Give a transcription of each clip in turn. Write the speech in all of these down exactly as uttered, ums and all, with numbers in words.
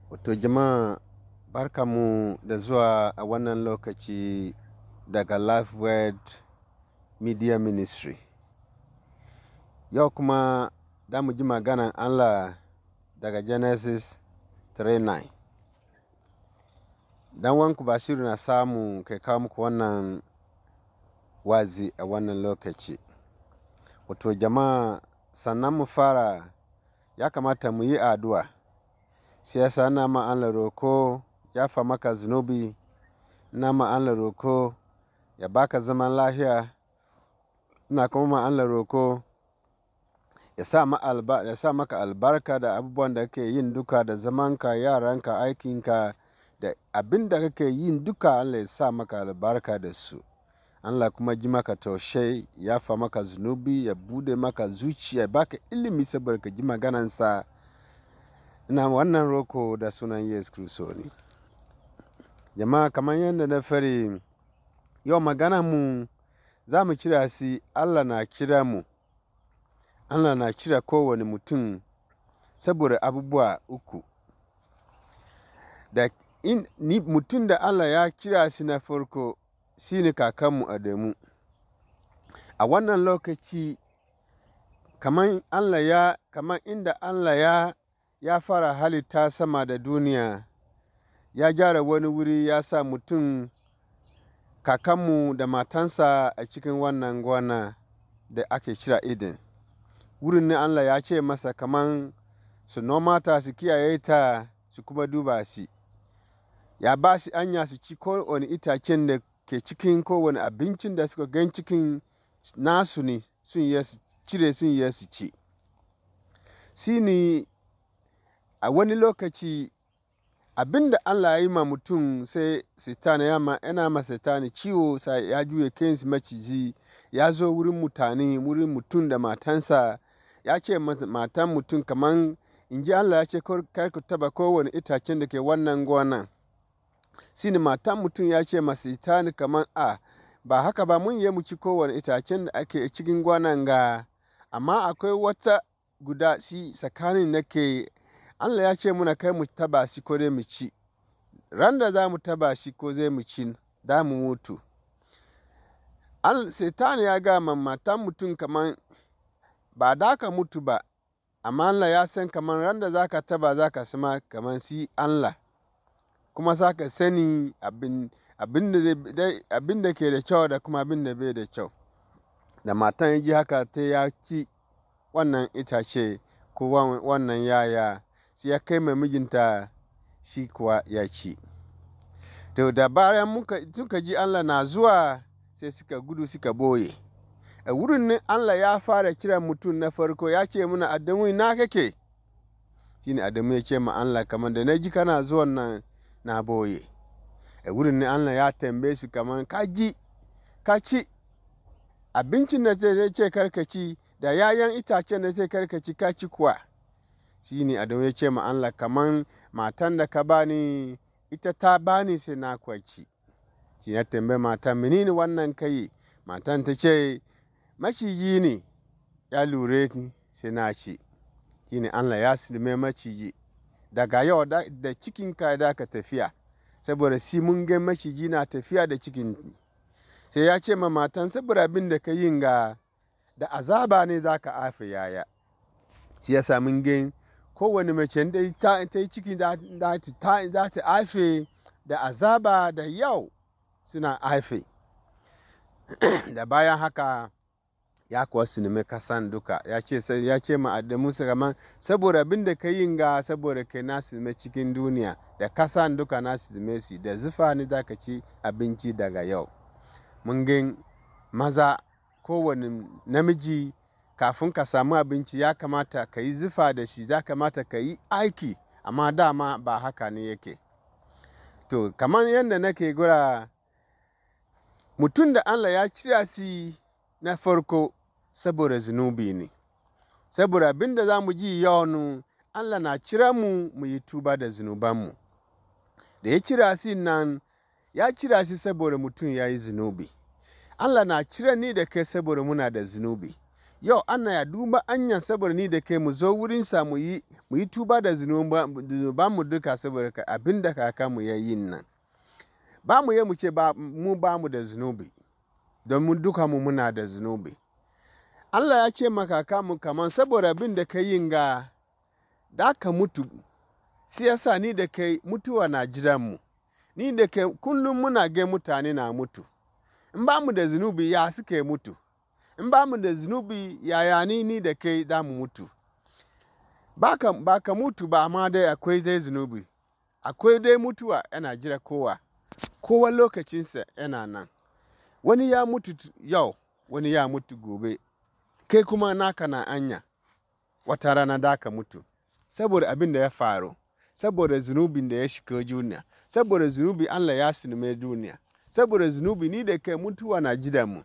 Wato jama'a barkamu da zuwa a wannan lokaci daga Life Word Media Ministry. Yau kuma da mu ji maganan Allah daga Genesis three nine. Dan wanku Basiru na samu kai kawo muku wannan wazi a wannan lokaci. Wato jama'a sannan mu fara ya kamata mu yi addu'a. Sai yasa ina ma Allah roko ya fa maka zunubi, ina ma Allah roko ya baka zaman lafiya, ina kuma ma Allah roko ya sa, ma alba, ya sa maka albarka da abubuwan da kake yin duka, da zamanka, yaranka, aikinka, da abin da kake yin duka Allah ya sa maka albarka da su. Allah kuma ji maka taushe, ya fa maka zunubi, ya bude maka zuciya, ya baka ilimi saboda ka ji maganansa. Ina wannan roko da sunan Yesu Kristo ne. Jama'a kamar yadda na fari, yau magana mu za mu kira shi Allah na kira mu. Allah na kira kowane mutum saboda abubuwa uku. Da in, ni, mutum da Allah ya kira shi na farko shi ne kakanmu Adamu. A wannan lokaci kamar Allah ya, kamar inda Allah ya ya fara halitta sama da duniya, ya gyara wani wuri ya sa mutum kakanmu da matansa a cikin wannan gona da ake kira Eden. Wurin ne Allah ya ce masa kaman su noma ta, su kiyaye ta, su kuma duba shi. Ya ba shi anya su ci kowane itacen da ke cikin kowane abincin da suka gan cikin nasu ne, sun yi su cire, sun yi su ci. Shi ne a wani lokaci abin da Allah ya yi ma mutum sai Satan ya ma, yana ma Satan ciwo, sai ya juye kansa maciji, ya zo wurin mutane, wurin mutum da matansa, ya ce matan mutum kaman in ji Allah ya ce kar ku taba kowane itacen da ke wannan gonan. Shi ne matan mutum ya ce ma Satan kaman a ba haka ba, mun yi mu ci kowane itacen da ake cikin gonan ga, amma akwai wata guda shi tsakanin da ke Allah ya ce muna kai mu taba shi ko dai mu ci. Ran da za mu taba shi ko zai mu ci, da mu mutu. Satan ya ga ma matan mutum kaman ba da ka mutu ba, amma Allah ya san kaman ran da za ka taba za ka sama kaman si Allah. Kuma za ka sani abin, abin, da, abin da ke da kyau da kuma abin da bai da kyau. Da matan ya ji haka ta ya ci wannan itace ko wannan yaya, sai ya kai ma mijinta, shi kuwa ya ci. To da bayan muka, suka ji Allah na zuwa sai suka gudu suka boye. A wurin ne Allah ya fara kiran mutum na farko, ya ce muna Adamu ina kake? Shi ne Adamu ya ce ma Allah kamar da na ji kana zuwan nan na boye. A wurin ne Allah ya tambaye su kamar ka ji, ka ci abincin da zai ce karkaci da yayan itacen da zai karkaci ka ci kuwa. Shi ne Adamu ya ce ma Allah kaman matan da ka bani ita ta bani sai na kwaci. Shi ya tambaye matan menene wannan kai? Matan ta ce maciji ne ya lure ni sai na ci. Shi ne Allah ya silme maciji, daga yau da, da cikinka da ka tafiya, saboda si mun ga maciji na tafiya da cikin. Sai ya ce ma matan saboda abin da ka yin ga da azaba ne za ka haifi yaya. Shi ya sa mun ga kowane mace da ta, ta yi ciki za ta haife da azaba da yau suna haife. Da bayan haka ya kuwa sinime kasan duka, ya ce, ya ce ma Adamu kaman saboda abin da ka yin ga saboda kai na sinime cikin duniya da kasan duka na sinime si, da zufa ne za ka ci abinci daga yau. Mun ga maza, kowane namiji kafin ka samu abinci ya kamata ka yi zufa da shi, ya kamata ka yi aiki, amma dama ba haka ne yake. To kamar yadda nake gura, mutum da Allah ya kira shi na farko saboda zunubi ne. Saboda abin da za mu ji yau nu, Allah na kira mu mu yi tuba da zunubanmu. Da ya kira shi nan, ya kira shi saboda mutum ya yi zunubi. Allah na kira ni da kai saboda muna da zunubi. yau ana ya duba anya saboda ni da kai mu zo wurinsa mu yi mu yi tuba da zunuban mu duka saboda abin da kaka mu ya yi nan. Ba mu yi mu ce mu ba mu da zunubi, don mu duka mu muna da zunubi. Allah ya ce maka kamu kaman saboda abin da ka yin ga da ka mutu, siyasa ni da kai mutuwa na jiranmu, ni da kai kullum muna ga mutane na mutu. In ba mu da zunubi ya suke mutu, in ba mu da zunubi yaya ni ni da kai da mu mutu. Ba ka, ba ka mutu ba amma dai akwai dai zunubi, akwai dai mutuwa yana jira kowa, kowa lokacinsa yana nan. Wani ya mutu yau, wani ya mutu gobe, kai kuma naka na anya wata rana da ka mutu. Saboda abin da ya faru, saboda zunubin da ya shiga duniya, saboda zunubi Allah ya sinime duniya, saboda zunubi ni da kai mutuwa na jiranmu.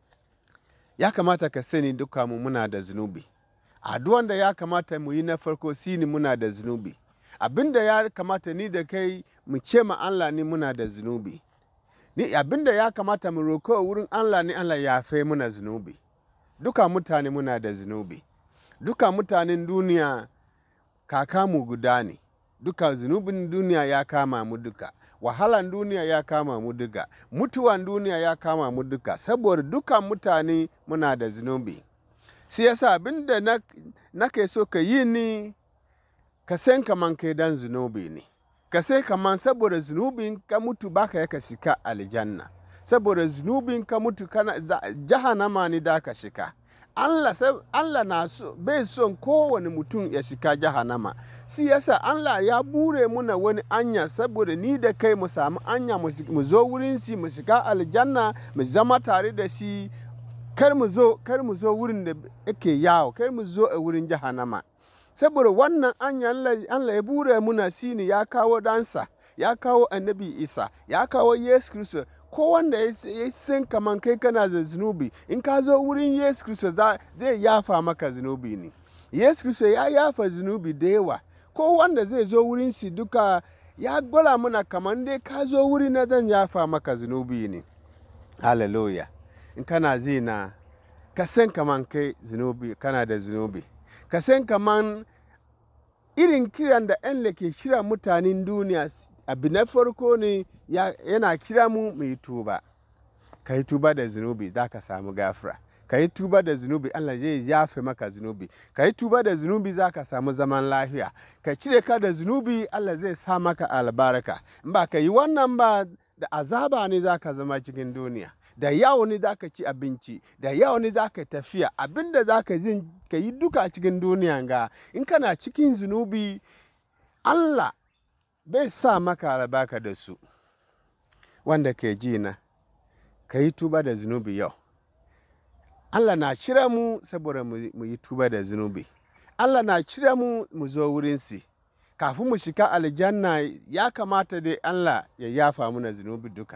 Ya kamata ka sani duka mu muna da zunubi. Addu'an da ya kamata mu yi na farko shine muna da zunubi. Abin da ya kamata ni da kai mu ce ma Allah ni muna da zunubi. Ni abin da ya kamata mu roko wurin Allah ni Allah ya yafe muna zunubi. Duka mutane muna da zunubi. Duka mutanen duniya kaka mu guda ne. Duka zunubin duniya ya kama mu duka. Wahalan duniya ya kama mu duka. Mutuwan duniya ya kama mu duka. Saboda duka mutane muna da zunubi. Shi yasa abin da na, nake so ka yi ni ka san kaman kai dan zunubi ne. Ka sai kaman saboda zunubin ka mutu baka ya ka shika aljanna. Saboda zunubin ka mutu kana jahannama ne da ka shika. Allah, Allah na so, bai son kowane mutum ya shika jahannama. Shi yasa Allah ya bure muna wani anya saboda ni da kai mu samu anya mu zo wurin shi mu shiga aljanna mu zama tare da shi. Kar mu zo, kar mu zo wurin da yake yawo, kar mu zo a wurin jahannama. Saboda wannan anya Allah, Allah ya bure muna shi ne ya kawo dansa, ya kawo annabi Isa, ya kawo Yesu Kristo. Ko wanda ya san kaman kai kana da zunubi, in ka zo wurin Yesu Kristo zai yafa maka zunubi ne. Yesu Kristo ya yafa zunubi da yawa. Ko wanda zai zo wurin shi duka ya gwala muna kaman dai ka zo wuri na zan yafa maka zunubi ne. Hallelujah. In kana zina, ka san kaman kai zunubi, kana da zunubi. Ka san kaman irin kiran da Allah ke kira mutanen duniya, abu na farko ne yana kira mu mu yi tuba. Ka yi tuba da zunubi za ka samu gafara. Ka yi tuba da zunubi Allah zai yafe maka zunubi. Ka yi tuba da zunubi za ka samu zaman lafiya. Ka cire ka da zunubi Allah zai sa maka albarka. In ba ka yi wannan ba da azaba ne za ka zama cikin duniya. Da yawo ne za ka ci abinci, da yawo ne za ka tafiya, abinda za ka yi duka cikin duniya ga. In kana cikin zunubi Allah bai sa maka albarka da su. Wanda ke ji na, ka yi tuba da zunubi yau. Allah na kira mu saboda mu yi tuba da zunubi. Allah na kira mu mu zo wurinsi. Kafin mu shiga aljanna ya kamata dai Allah ya yafa muna zunubi duka.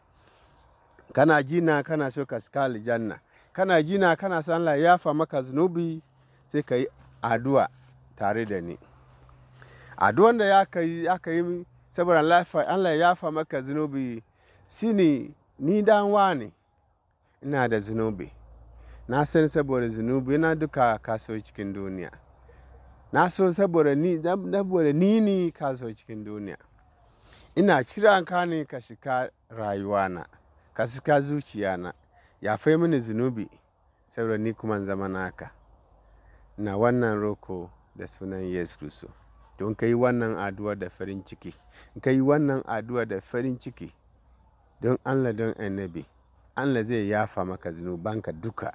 Kana ji na kana so ka shiga aljanna. Kana ji na kana so Allah ya yafa maka zunubi, sai ka yi addu'a tare da ni. Addu'an da ya ka yi saboda Allah ya yafa maka zunubi shine ni dan wane ina da zunubi. Na san saboda zunubi na duka kaso cikin duniya. Na so saboda ni saboda ni ne kaso cikin duniya. Ina kiran ka ne ka shiga rayuwana, ka shiga zuciyana. Yafe mini zunubi saboda ni kuma zama naka. Na wannan roko da sunan Yesu Kristo. Don ka yi wannan addu'a da farin ciki. Ka yi wannan addu'a da farin ciki. Don Allah don annabi. Allah zai yafa maka zunubanka duka.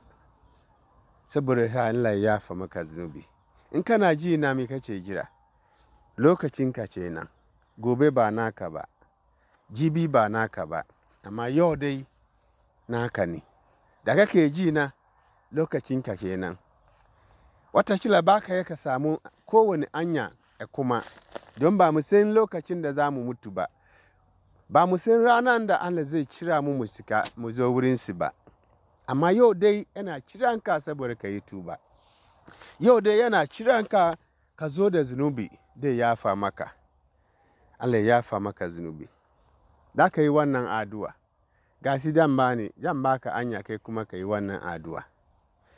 Saboda Allah ya yafa maka zunubi. In kana ji na me kace jira? Lokacinka ce nan. Gobe ba naka ba. Jibi ba naka ba. Amma yau dai naka ne. Da kake ji na lokacinka kenan. Watakila baka ya ka samu kowane anya e kuma don ba mu san lokacin da za mu mutu ba. Ba mu san ranar da Allah zai kira mu mu shiga mu zo wurinsu ba. Amma yau dai yana kiranka saboda ka yi tuba. Yau dai yana kiranka ka zo da zunubi dai yafa maka. Allah ya yafa maka zunubi. Da ka yi wannan addu'a. Ga shi zan ba ni, zan baka anya kai kuma ka yi wannan addu'a.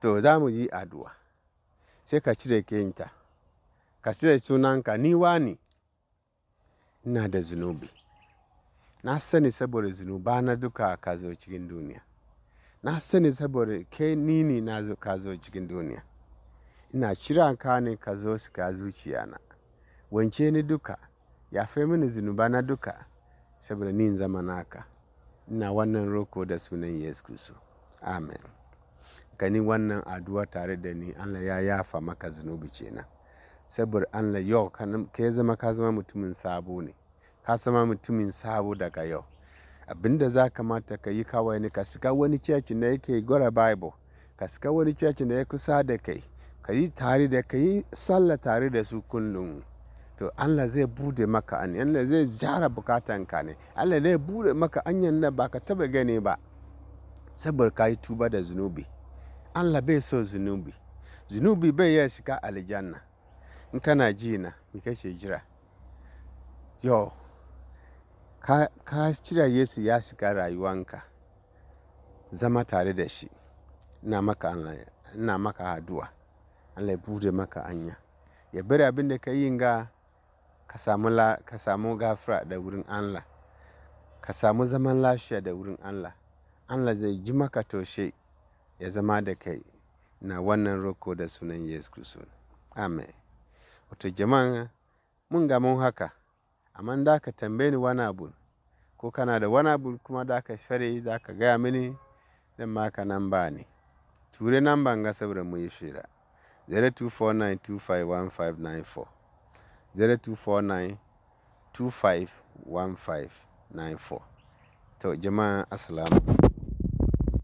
To za mu yi addu'a. Sai ka cire kenta, ka cire sunanka, ni wane ina da zunubi. Na sani saboda zunubana duka ka zo cikin duniya. Na sani saboda kai ni ne na zo ka zo cikin duniya. Ina kiran ka ne ka zo shiga zuciyana. Wanke ni duka, yafe mini zunubana duka saboda ni in zama naka. Ina wannan roko da sunan Yesu Kiristi. Amen. Gani wannan addu'a tare da ni, Allah ya yafa maka zunubi kenan. Saboda Allah yau ka zama ka zama mutumin sabo ne. Ka zama mutumin sabo daga yau. Abinda za kamata ka yi kawai ne ka shiga wani church da yake gwada Bible. Ka shiga wani church da ya kusa da kai. Ka yi tare da ka yi sallah tare da su kullum. To Allah zai bude maka hanya. Allah zai jara bukatanka ne. Allah zai bude maka hanyar da ba ka taba gani ba. Saboda ka yi tuba da zunubi. Allah bai so zunubi. Zunubi bai ya shiga aljanna. In kana ji na, me kake jira? Yo, ka, ka cire Yesu ya shiga rayuwanka. Zama tare da shi. Ina maka Allah, ina maka addu'a. Allah ya bude maka hanya. Ya bari abin da ka yi ga ka samu la, ka samu gafara da wurin Allah. Ka samu zaman lafiya da wurin Allah. Allah zai ji maka toshe ya zama da kai. Na wannan roko da sunan Yesu Kiristi. Amen. Wato jama'a mun ga mun haka. Amma da ka tambaye ni wani abu, ko kana da wani abu kuma da ka share da ka gaya mini, zan maka namba ne. Ture namban ga saboda mu yi shira. zero two four nine two five one five nine four zero two four nine two five one five nine four. To jama'a assalamu